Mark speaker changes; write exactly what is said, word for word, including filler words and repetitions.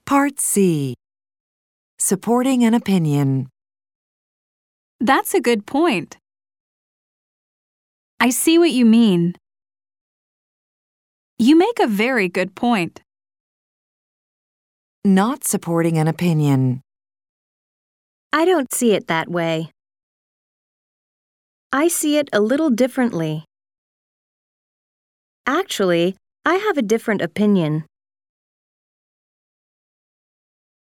Speaker 1: Part C. Supporting an opinion.
Speaker 2: That's a good point. I see what you mean. You make a very good point.
Speaker 1: Not supporting an opinion.
Speaker 3: I don't see it that way. I see it a little differently. Actually, I have a different opinion.